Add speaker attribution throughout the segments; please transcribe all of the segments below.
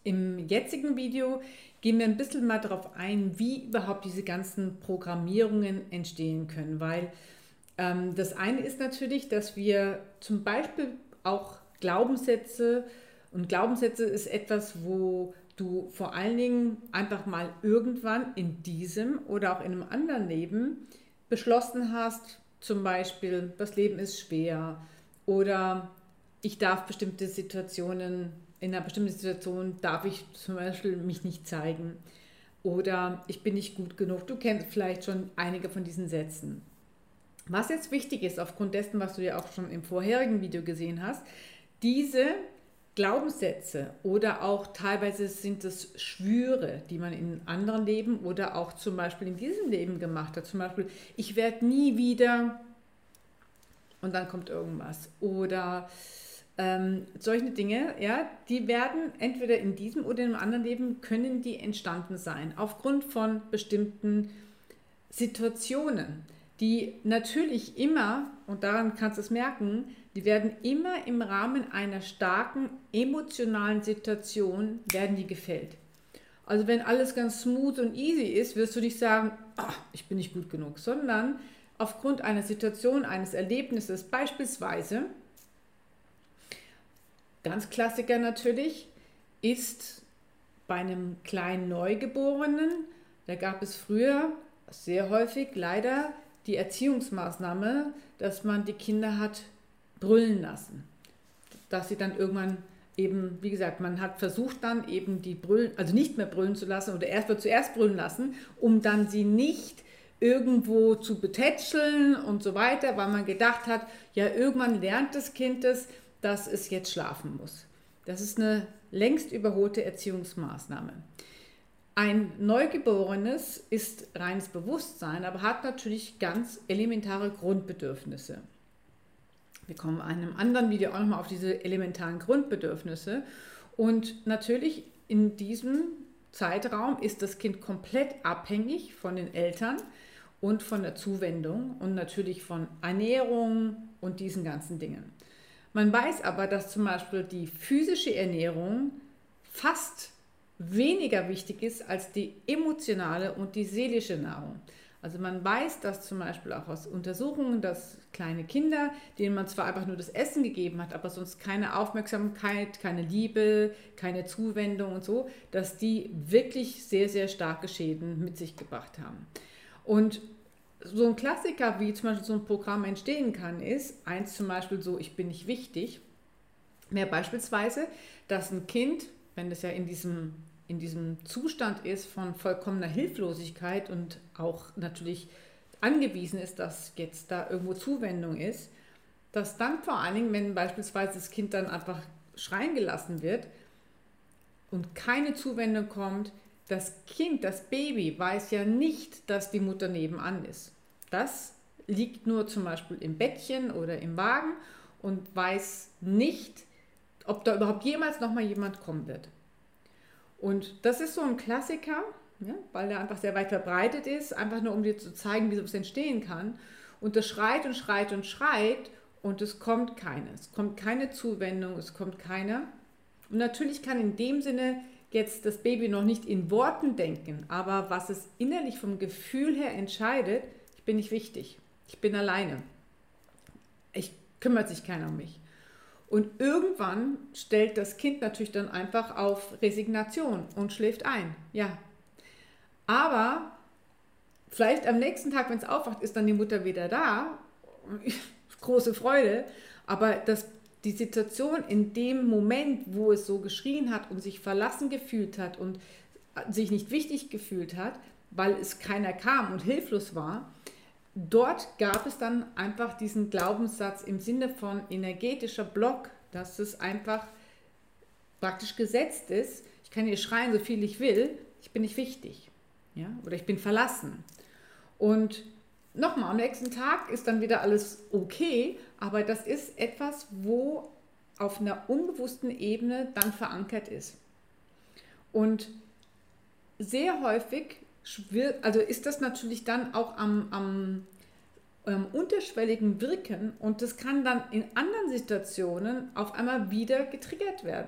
Speaker 1: Im jetzigen Video gehen wir ein bisschen mal darauf ein, wie überhaupt diese ganzen Programmierungen entstehen können, weil das eine ist natürlich, dass wir zum Beispiel auch Glaubenssätze, und Glaubenssätze ist etwas, wo du vor allen Dingen einfach mal irgendwann in diesem oder auch in einem anderen Leben beschlossen hast, zum Beispiel, das Leben ist schwer oder ich darf bestimmte Situationen, in einer bestimmten Situation darf ich zum Beispiel mich nicht zeigen oder ich bin nicht gut genug. Du kennst vielleicht schon einige von diesen Sätzen. Was jetzt wichtig ist, aufgrund dessen, was du ja auch schon im vorherigen Video gesehen hast, diese Glaubenssätze oder auch teilweise sind es Schwüre, die man in anderen Leben oder auch zum Beispiel in diesem Leben gemacht hat. Zum Beispiel, ich werde nie wieder und dann kommt irgendwas. Oder solche Dinge, ja, die werden entweder in diesem oder in einem anderen Leben, können die entstanden sein, aufgrund von bestimmten Situationen, die natürlich immer, und daran kannst du es merken, die werden immer im Rahmen einer starken emotionalen Situation, werden die gefällt. Also wenn alles ganz smooth und easy ist, wirst du nicht sagen, ach, ich bin nicht gut genug, sondern aufgrund einer Situation, eines Erlebnisses, beispielsweise, ganz Klassiker natürlich, ist bei einem kleinen Neugeborenen, da gab es früher sehr häufig leider die Erziehungsmaßnahme, dass man die Kinder hat brüllen lassen. Dass sie dann irgendwann eben, wie gesagt, man hat versucht dann eben die brüllen, also nicht mehr brüllen zu lassen oder erst wird zuerst brüllen lassen, um dann sie nicht irgendwo zu betätscheln und so weiter, weil man gedacht hat, ja irgendwann lernt das Kind es, dass es jetzt schlafen muss. Das ist eine längst überholte Erziehungsmaßnahme. Ein Neugeborenes ist reines Bewusstsein, aber hat natürlich ganz elementare Grundbedürfnisse. Wir kommen in einem anderen Video auch nochmal auf diese elementaren Grundbedürfnisse. Und natürlich in diesem Zeitraum ist das Kind komplett abhängig von den Eltern und von der Zuwendung und natürlich von Ernährung und diesen ganzen Dingen. Man weiß aber, dass zum Beispiel die physische Ernährung fast weniger wichtig ist als die emotionale und die seelische Nahrung. Also man weiß, dass zum Beispiel auch aus Untersuchungen, dass kleine Kinder, denen man zwar einfach nur das Essen gegeben hat, aber sonst keine Aufmerksamkeit, keine Liebe, keine Zuwendung und so, dass die wirklich sehr, sehr starke Schäden mit sich gebracht haben. Und so ein Klassiker, wie zum Beispiel so ein Programm entstehen kann, ist eins zum Beispiel so, ich bin nicht wichtig, wäre beispielsweise, dass ein Kind, wenn das ja in diesem Zustand ist von vollkommener Hilflosigkeit und auch natürlich angewiesen ist, dass jetzt da irgendwo Zuwendung ist, dass dann vor allen Dingen, wenn beispielsweise das Kind dann einfach schreien gelassen wird und keine Zuwendung kommt, das Kind, das Baby weiß ja nicht, dass die Mutter nebenan ist. Das liegt nur zum Beispiel im Bettchen oder im Wagen und weiß nicht, ob da überhaupt jemals nochmal jemand kommen wird. Und das ist so ein Klassiker, ja, weil der einfach sehr weit verbreitet ist, einfach nur um dir zu zeigen, wie sowas entstehen kann. Und das schreit und schreit und schreit und es kommt keine. Es kommt keine Zuwendung, es kommt keiner. Und natürlich kann in dem Sinne jetzt das Baby noch nicht in Worten denken, aber was es innerlich vom Gefühl her entscheidet, ich bin nicht wichtig, ich bin alleine, kümmert sich keiner um mich. Und irgendwann stellt das Kind natürlich dann einfach auf Resignation und schläft ein. Ja. Aber vielleicht am nächsten Tag, wenn es aufwacht, ist dann die Mutter wieder da. Große Freude. Aber die Situation in dem Moment, wo es so geschrien hat und sich verlassen gefühlt hat und sich nicht wichtig gefühlt hat, weil es keiner kam und hilflos war, dort gab es dann einfach diesen Glaubenssatz im Sinne von energetischer Block, dass es einfach praktisch gesetzt ist. Ich kann hier schreien, so viel ich will, ich bin nicht wichtig, ja? Oder ich bin verlassen. Und nochmal, am nächsten Tag ist dann wieder alles okay, aber das ist etwas, wo auf einer unbewussten Ebene dann verankert ist. Und sehr häufig also ist das natürlich dann auch am unterschwelligen Wirken und das kann dann in anderen Situationen auf einmal wieder getriggert werden.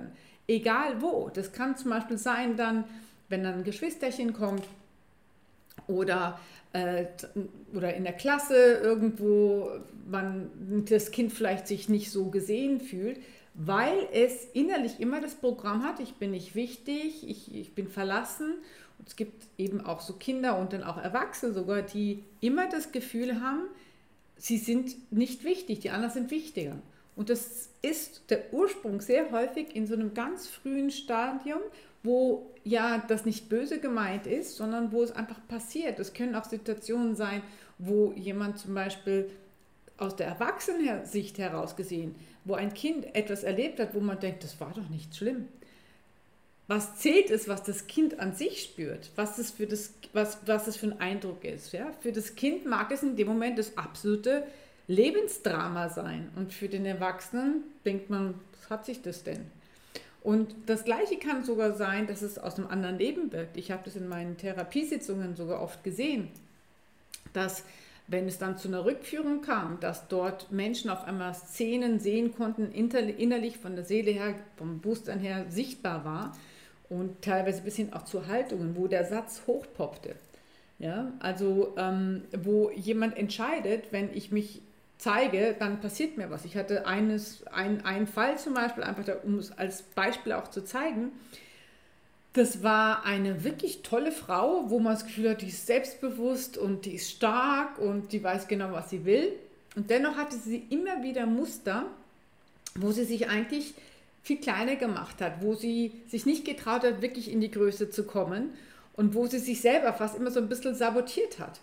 Speaker 1: egal wo. Das kann zum Beispiel sein dann, wenn dann ein Geschwisterchen kommt oder, oder in der Klasse irgendwo man das Kind vielleicht sich nicht so gesehen fühlt, weil es innerlich immer das Programm hat, ich bin nicht wichtig, ich bin verlassen. Und es gibt eben auch so Kinder und dann auch Erwachsene sogar, die immer das Gefühl haben, sie sind nicht wichtig, die anderen sind wichtiger. Und das ist der Ursprung sehr häufig in so einem ganz frühen Stadium, wo ja das nicht böse gemeint ist, sondern wo es einfach passiert. Es können auch Situationen sein, wo jemand zum Beispiel aus der Erwachsenensicht heraus gesehen, wo ein Kind etwas erlebt hat, wo man denkt, das war doch nicht schlimm. Was zählt ist, was das Kind an sich spürt, was es für ein Eindruck ist. Ja? Für das Kind mag es in dem Moment das absolute Lebensdrama sein. Und für den Erwachsenen denkt man, was hat sich das denn? Und das Gleiche kann sogar sein, dass es aus einem anderen Leben wirkt. Ich habe das in meinen Therapiesitzungen sogar oft gesehen, dass wenn es dann zu einer Rückführung kam, dass dort Menschen auf einmal Szenen sehen konnten, innerlich von der Seele her, vom Bewusstsein her sichtbar war und teilweise bis hin auch zu Haltungen, wo der Satz hochpoppte. Ja, also wo jemand entscheidet, wenn ich mich zeige, dann passiert mir was. Ich hatte einen Fall zum Beispiel, einfach um es als Beispiel auch zu zeigen. Das war eine wirklich tolle Frau, wo man das Gefühl hat, die ist selbstbewusst und die ist stark und die weiß genau, was sie will. Und dennoch hatte sie immer wieder Muster, wo sie sich eigentlich viel kleiner gemacht hat, wo sie sich nicht getraut hat, wirklich in die Größe zu kommen und wo sie sich selber fast immer so ein bisschen sabotiert hat.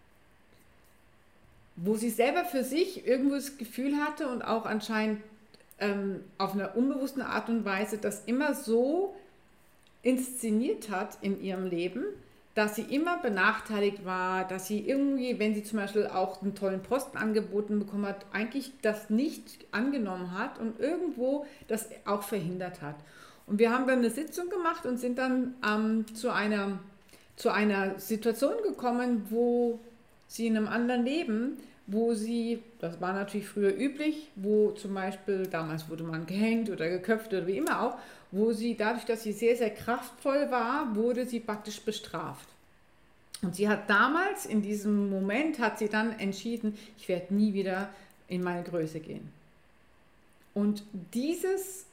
Speaker 1: Wo sie selber für sich irgendwo das Gefühl hatte und auch anscheinend auf einer unbewussten Art und Weise das immer so inszeniert hat in ihrem Leben, dass sie immer benachteiligt war, dass sie irgendwie, wenn sie zum Beispiel auch einen tollen Posten angeboten bekommen hat, eigentlich das nicht angenommen hat und irgendwo das auch verhindert hat. Und wir haben dann eine Sitzung gemacht und sind dann zu einer Situation gekommen, wo sie in einem anderen Leben, wo sie, das war natürlich früher üblich, wo zum Beispiel, damals wurde man gehängt oder geköpft oder wie immer auch, wo sie, dadurch, dass sie sehr, sehr kraftvoll war, wurde sie praktisch bestraft. Und sie hat damals, in diesem Moment, hat sie dann entschieden, ich werde nie wieder in meine Größe gehen. Und dieser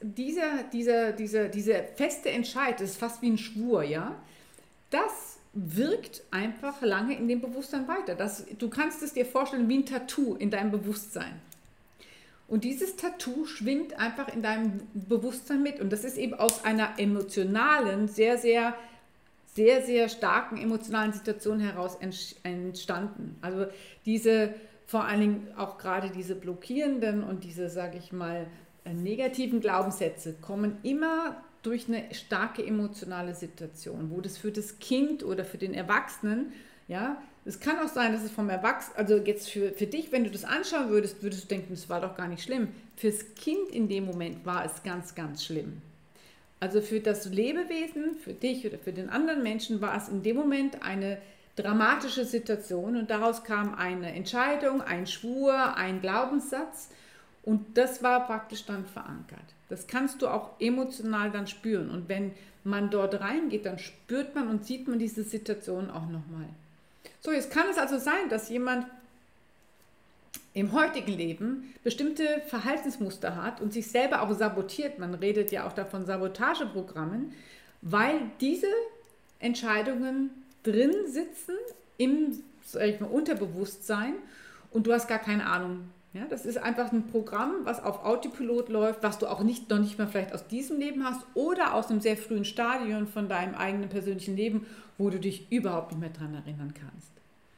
Speaker 1: feste Entscheid, das ist fast wie ein Schwur, ja, das wirkt einfach lange in dem Bewusstsein weiter. Du kannst es dir vorstellen wie ein Tattoo in deinem Bewusstsein. Und dieses Tattoo schwingt einfach in deinem Bewusstsein mit. Und das ist eben aus einer emotionalen, sehr, sehr, sehr, sehr starken emotionalen Situation heraus entstanden. Also vor allen Dingen auch gerade diese blockierenden und diese, sage ich mal, negativen Glaubenssätze kommen immer durch eine starke emotionale Situation, wo das für das Kind oder für den Erwachsenen, ja, es kann auch sein, dass es vom Erwachsenen, also jetzt für dich, wenn du das anschauen würdest, würdest du denken, das war doch gar nicht schlimm. Fürs Kind in dem Moment war es ganz, ganz schlimm. Also für das Lebewesen, für dich oder für den anderen Menschen war es in dem Moment eine dramatische Situation und daraus kam eine Entscheidung, ein Schwur, ein Glaubenssatz und das war praktisch dann verankert. Das kannst du auch emotional dann spüren und wenn man dort reingeht, dann spürt man und sieht man diese Situation auch nochmal. So, jetzt kann es also sein, dass jemand im heutigen Leben bestimmte Verhaltensmuster hat und sich selber auch sabotiert. Man redet ja auch davon Sabotageprogrammen, weil diese Entscheidungen drin sitzen im, sag ich mal, Unterbewusstsein und du hast gar keine Ahnung. Ja, das ist einfach ein Programm, was auf Autopilot läuft, was du auch noch nicht mal vielleicht aus diesem Leben hast oder aus einem sehr frühen Stadium von deinem eigenen persönlichen Leben, wo du dich überhaupt nicht mehr daran erinnern kannst.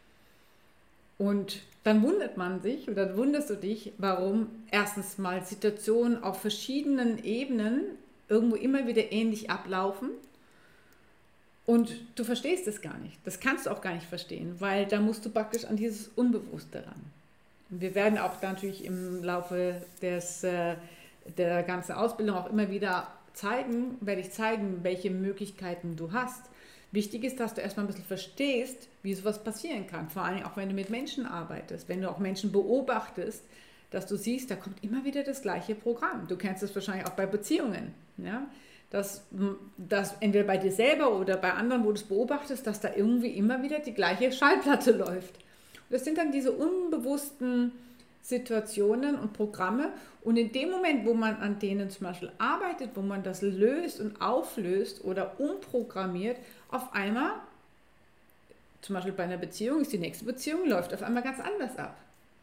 Speaker 1: Und dann wundert man sich oder wunderst du dich, warum erstens mal Situationen auf verschiedenen Ebenen irgendwo immer wieder ähnlich ablaufen und du verstehst es gar nicht. Das kannst du auch gar nicht verstehen, weil da musst du praktisch an dieses Unbewusste ran. Und wir werden auch natürlich im Laufe der ganzen Ausbildung auch immer wieder werde ich zeigen, welche Möglichkeiten du hast. Wichtig ist, dass du erstmal ein bisschen verstehst, wie sowas passieren kann. Vor allem auch, wenn du mit Menschen arbeitest, wenn du auch Menschen beobachtest, dass du siehst, da kommt immer wieder das gleiche Programm. Du kennst es wahrscheinlich auch bei Beziehungen. Ja? dass entweder bei dir selber oder bei anderen, wo du es beobachtest, dass da irgendwie immer wieder die gleiche Schallplatte läuft. Und das sind dann diese unbewussten Situationen und Programme. Und in dem Moment, wo man an denen zum Beispiel arbeitet, wo man das löst und auflöst oder umprogrammiert, auf einmal, zum Beispiel bei einer Beziehung, ist die nächste Beziehung, läuft auf einmal ganz anders ab.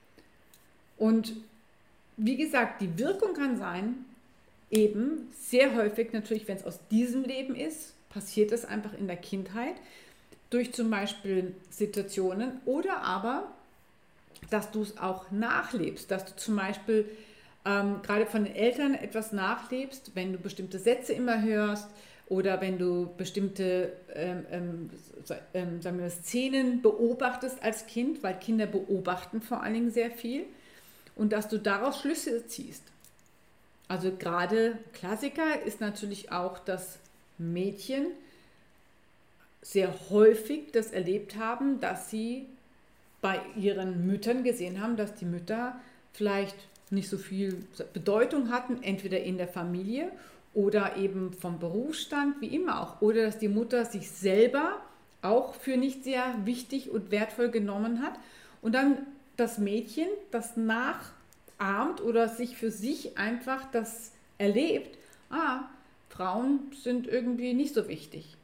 Speaker 1: Und wie gesagt, die Wirkung kann sein, eben sehr häufig natürlich, wenn es aus diesem Leben ist, passiert es einfach in der Kindheit durch zum Beispiel Situationen oder aber, dass du es auch nachlebst, dass du zum Beispiel gerade von den Eltern etwas nachlebst, wenn du bestimmte Sätze immer hörst oder wenn du bestimmte sagen wir, Szenen beobachtest als Kind, weil Kinder beobachten vor allen Dingen sehr viel und dass du daraus Schlüsse ziehst. Also gerade Klassiker ist natürlich auch, dass Mädchen sehr häufig das erlebt haben, dass sie bei ihren Müttern gesehen haben, dass die Mütter vielleicht nicht so viel Bedeutung hatten, entweder in der Familie oder eben vom Berufsstand, wie immer auch. Oder dass die Mutter sich selber auch für nicht sehr wichtig und wertvoll genommen hat. Und dann das Mädchen, das nachahmt oder sich für sich einfach das erlebt, Frauen sind irgendwie nicht so wichtig.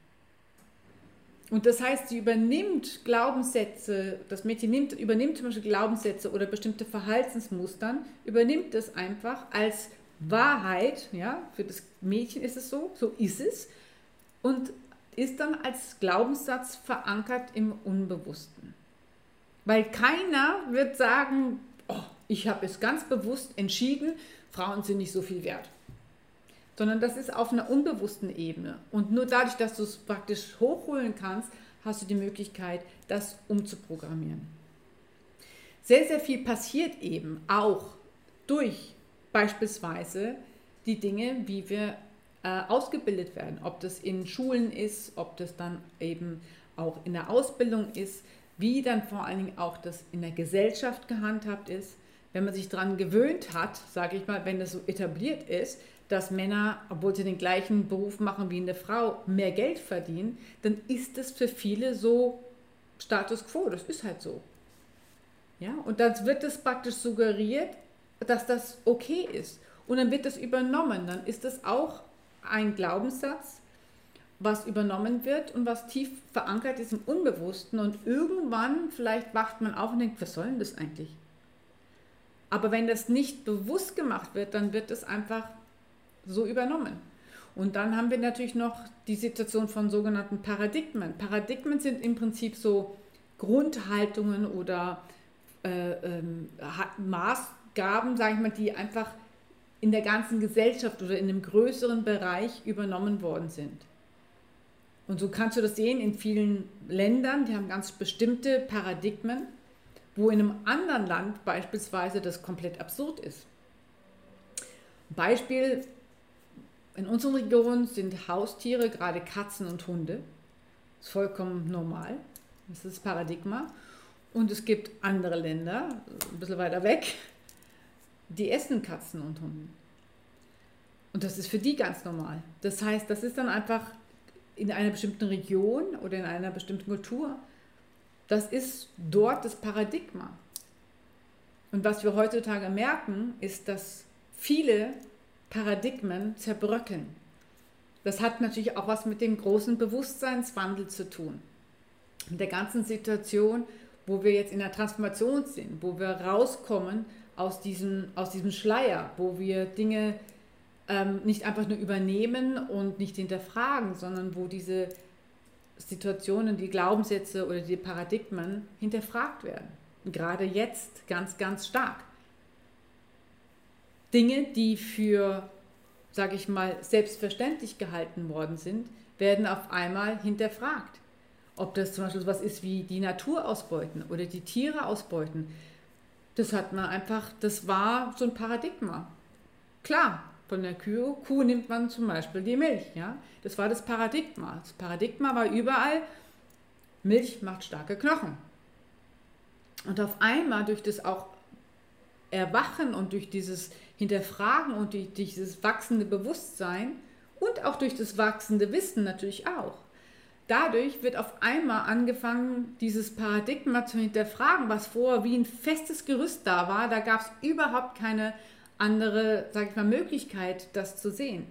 Speaker 1: Und das heißt, sie übernimmt Glaubenssätze, das Mädchen übernimmt zum Beispiel Glaubenssätze oder bestimmte Verhaltensmustern, übernimmt es einfach als Wahrheit, ja, für das Mädchen ist es so, so ist es, und ist dann als Glaubenssatz verankert im Unbewussten. Weil keiner wird sagen, oh, ich habe es ganz bewusst entschieden, Frauen sind nicht so viel wert. Sondern das ist auf einer unbewussten Ebene. Und nur dadurch, dass du es praktisch hochholen kannst, hast du die Möglichkeit, das umzuprogrammieren. Sehr, sehr viel passiert eben auch durch beispielsweise die Dinge, wie wir ausgebildet werden. Ob das in Schulen ist, ob das dann eben auch in der Ausbildung ist, wie dann vor allen Dingen auch das in der Gesellschaft gehandhabt ist. Wenn man sich daran gewöhnt hat, sage ich mal, wenn das so etabliert ist, dass Männer, obwohl sie den gleichen Beruf machen wie eine Frau, mehr Geld verdienen, dann ist das für viele so Status quo, das ist halt so. Ja? Und dann wird es praktisch suggeriert, dass das okay ist. Und dann wird das übernommen, dann ist das auch ein Glaubenssatz, was übernommen wird und was tief verankert ist im Unbewussten. Und irgendwann vielleicht wacht man auf und denkt, was soll denn das eigentlich? Aber wenn das nicht bewusst gemacht wird, dann wird es einfach so übernommen. Und dann haben wir natürlich noch die Situation von sogenannten Paradigmen. Paradigmen sind im Prinzip so Grundhaltungen oder Maßgaben, sage ich mal, die einfach in der ganzen Gesellschaft oder in einem größeren Bereich übernommen worden sind. Und so kannst du das sehen in vielen Ländern, die haben ganz bestimmte Paradigmen, wo in einem anderen Land beispielsweise das komplett absurd ist. Beispiel: In unserer Region sind Haustiere, gerade Katzen und Hunde, das ist vollkommen normal, das ist das Paradigma. Und es gibt andere Länder, ein bisschen weiter weg, die essen Katzen und Hunde. Und das ist für die ganz normal. Das heißt, das ist dann einfach in einer bestimmten Region oder in einer bestimmten Kultur, das ist dort das Paradigma. Und was wir heutzutage merken, ist, dass viele Paradigmen zerbröckeln. Das hat natürlich auch was mit dem großen Bewusstseinswandel zu tun. Mit der ganzen Situation, wo wir jetzt in der Transformation sind, wo wir rauskommen aus diesem Schleier, wo wir Dinge nicht einfach nur übernehmen und nicht hinterfragen, sondern wo diese Situationen, die Glaubenssätze oder die Paradigmen hinterfragt werden. Und gerade jetzt ganz, ganz stark. Dinge, die für, sage ich mal, selbstverständlich gehalten worden sind, werden auf einmal hinterfragt. Ob das zum Beispiel was ist wie die Natur ausbeuten oder die Tiere ausbeuten. Das hat man einfach, das war so ein Paradigma. Klar, von der Kuh nimmt man zum Beispiel die Milch. Ja? Das war das Paradigma. Das Paradigma war überall, Milch macht starke Knochen. Und auf einmal durch das auch Erwachen und durch dieses Hinterfragen und durch dieses wachsende Bewusstsein und auch durch das wachsende Wissen natürlich auch. Dadurch wird auf einmal angefangen, dieses Paradigma zu hinterfragen, was vorher wie ein festes Gerüst da war. Da gab es überhaupt keine andere, sage ich mal, Möglichkeit, das zu sehen.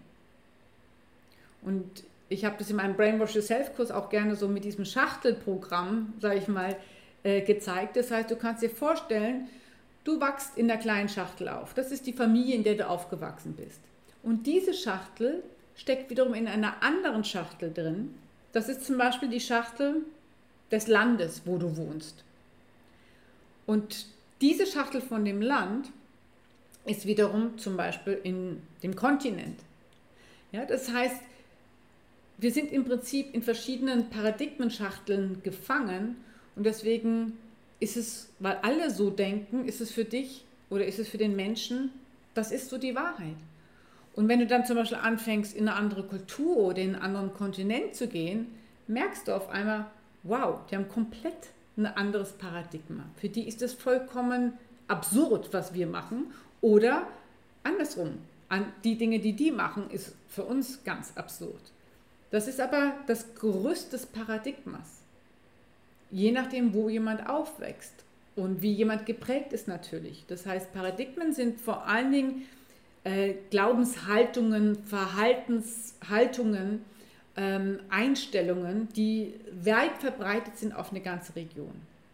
Speaker 1: Und ich habe das in meinem Brainwash Yourself Kurs auch gerne so mit diesem Schachtelprogramm, sage ich mal, gezeigt. Das heißt, du kannst dir vorstellen, du wachst in der kleinen Schachtel auf. Das ist die Familie, in der du aufgewachsen bist. Und diese Schachtel steckt wiederum in einer anderen Schachtel drin. Das ist zum Beispiel die Schachtel des Landes, wo du wohnst. Und diese Schachtel von dem Land ist wiederum zum Beispiel in dem Kontinent. Ja, das heißt, wir sind im Prinzip in verschiedenen Paradigmenschachteln gefangen und deswegen ist es, weil alle so denken, ist es für dich oder ist es für den Menschen, das ist so die Wahrheit. Und wenn du dann zum Beispiel anfängst, in eine andere Kultur oder in einen anderen Kontinent zu gehen, merkst du auf einmal, wow, die haben komplett ein anderes Paradigma. Für die ist es vollkommen absurd, was wir machen, oder andersrum. Die Dinge, die die machen, ist für uns ganz absurd. Das ist aber das Gerüst des Paradigmas. Je nachdem, wo jemand aufwächst und wie jemand geprägt ist natürlich. Das heißt, Paradigmen sind vor allen Dingen Glaubenshaltungen, Verhaltenshaltungen, Einstellungen, die weit verbreitet sind auf eine ganze Region.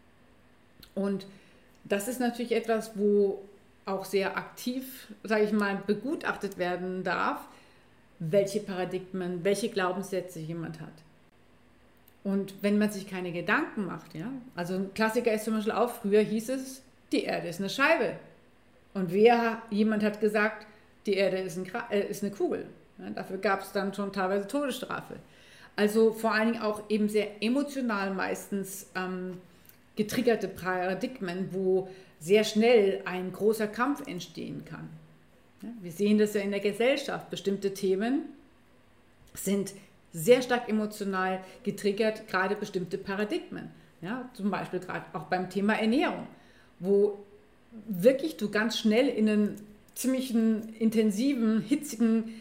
Speaker 1: Und das ist natürlich etwas, wo auch sehr aktiv, sage ich mal, begutachtet werden darf, welche Paradigmen, welche Glaubenssätze jemand hat. Und wenn man sich keine Gedanken macht, ja, also ein Klassiker ist zum Beispiel auch, früher hieß es, die Erde ist eine Scheibe. Und jemand hat gesagt, die Erde ist eine Kugel. Ja, dafür gab es dann schon teilweise Todesstrafe. Also vor allen Dingen auch eben sehr emotional meistens getriggerte Paradigmen, wo sehr schnell ein großer Kampf entstehen kann. Ja, wir sehen das ja in der Gesellschaft. Bestimmte Themen sind sehr stark emotional getriggert, gerade bestimmte Paradigmen. Ja, zum Beispiel gerade auch beim Thema Ernährung, wo wirklich du ganz schnell in einen ziemlichen intensiven, hitzigen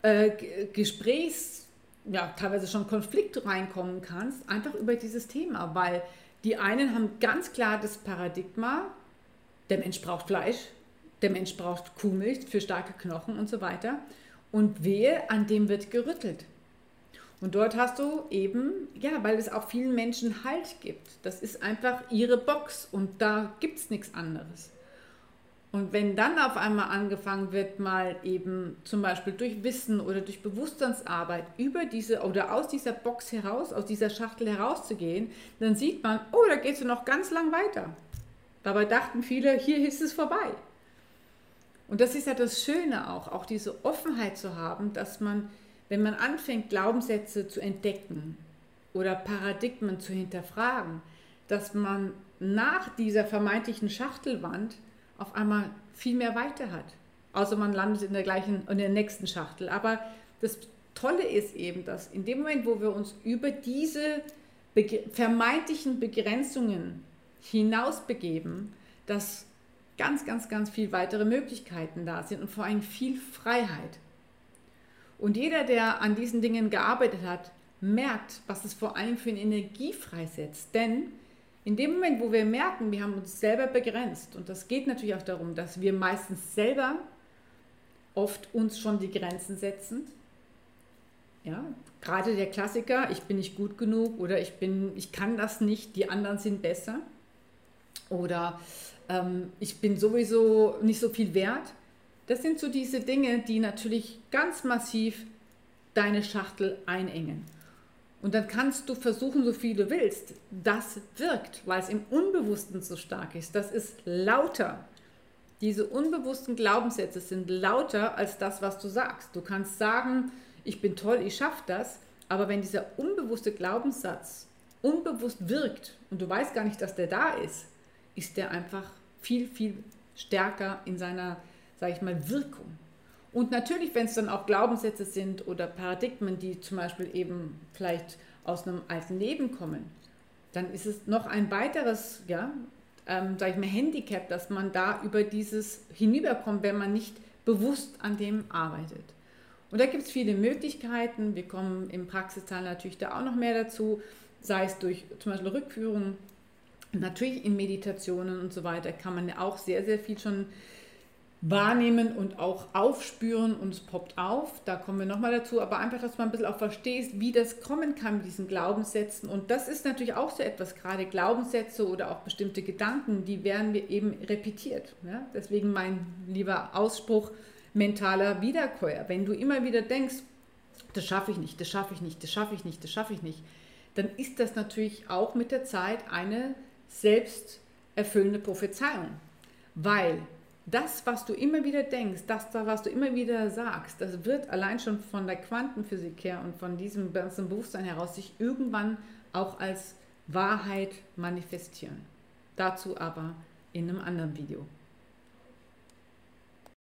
Speaker 1: Gesprächs, ja, teilweise schon Konflikt reinkommen kannst, einfach über dieses Thema, weil die einen haben ganz klar das Paradigma, der Mensch braucht Fleisch, der Mensch braucht Kuhmilch für starke Knochen und so weiter, und wehe, an dem wird gerüttelt. Und dort hast du eben, ja, weil es auch vielen Menschen Halt gibt, das ist einfach ihre Box und da gibt es nichts anderes. Und wenn dann auf einmal angefangen wird, mal eben zum Beispiel durch Wissen oder durch Bewusstseinsarbeit über diese oder aus dieser Box heraus, aus dieser Schachtel herauszugehen, dann sieht man, oh, da geht es noch ganz lang weiter. Dabei dachten viele, hier ist es vorbei. Und das ist ja das Schöne auch diese Offenheit zu haben, dass man, wenn man anfängt, Glaubenssätze zu entdecken oder Paradigmen zu hinterfragen, dass man nach dieser vermeintlichen Schachtelwand auf einmal viel mehr weiter hat. Außer man landet in der nächsten Schachtel. Aber das Tolle ist eben, dass in dem Moment, wo wir uns über diese vermeintlichen Begrenzungen hinaus begeben, dass ganz, ganz, ganz viel weitere Möglichkeiten da sind und vor allem viel Freiheit. Und jeder, der an diesen Dingen gearbeitet hat, merkt, was es vor allem für eine Energie freisetzt. Denn in dem Moment, wo wir merken, wir haben uns selber begrenzt, und das geht natürlich auch darum, dass wir meistens selber oft uns schon die Grenzen setzen. Ja, gerade der Klassiker, ich bin nicht gut genug oder ich kann das nicht, die anderen sind besser. Oder ich bin sowieso nicht so viel wert. Das sind so diese Dinge, die natürlich ganz massiv deine Schachtel einengen. Und dann kannst du versuchen, so viel du willst. Das wirkt, weil es im Unbewussten so stark ist. Das ist lauter. Diese unbewussten Glaubenssätze sind lauter als das, was du sagst. Du kannst sagen, ich bin toll, ich schaffe das. Aber wenn dieser unbewusste Glaubenssatz unbewusst wirkt und du weißt gar nicht, dass der da ist der einfach viel, viel stärker in seiner, sage ich mal, Wirkung. Und natürlich, wenn es dann auch Glaubenssätze sind oder Paradigmen, die zum Beispiel eben vielleicht aus einem alten Leben kommen, dann ist es noch ein weiteres, ja, sage ich mal, Handicap, dass man da über dieses hinüberkommt, wenn man nicht bewusst an dem arbeitet. Und da gibt es viele Möglichkeiten. Wir kommen im Praxisteil natürlich da auch noch mehr dazu, sei es durch zum Beispiel Rückführungen. Natürlich in Meditationen und so weiter kann man ja auch sehr, sehr viel schon wahrnehmen und auch aufspüren und es poppt auf. Da kommen wir nochmal dazu, aber einfach, dass man ein bisschen auch versteht, wie das kommen kann mit diesen Glaubenssätzen. Und das ist natürlich auch so etwas, gerade Glaubenssätze oder auch bestimmte Gedanken, die werden wir eben repetiert. Ja? Deswegen mein lieber Ausspruch, mentaler Wiederkäuer. Wenn du immer wieder denkst, das schaffe ich nicht, das schaffe ich nicht, das schaffe ich nicht, das schaffe ich nicht, dann ist das natürlich auch mit der Zeit eine selbsterfüllende Prophezeiung. Weil das, was du immer wieder denkst, das, was du immer wieder sagst, das wird allein schon von der Quantenphysik her und von diesem ganzen Bewusstsein heraus sich irgendwann auch als Wahrheit manifestieren. Dazu aber in einem anderen Video.